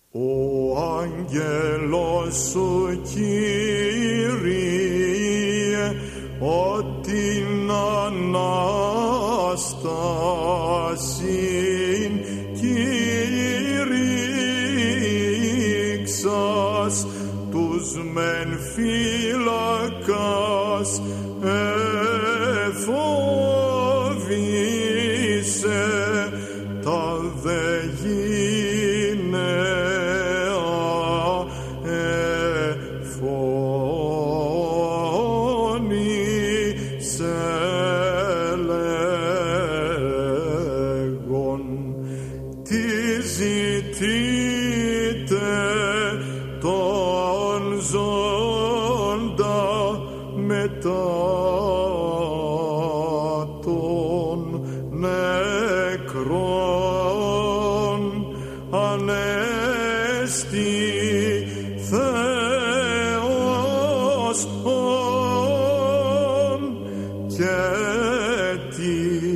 Ο άγγελος σου, Κύριε, ότι Ανάστασιν κηρύξας, τους μεν φύλακας εφόβησε, τα δε γυναία εφώνησε λέγον, τι ζητείτε τον ζώντα μετά των νεκρών, ανέστη Θεός και τι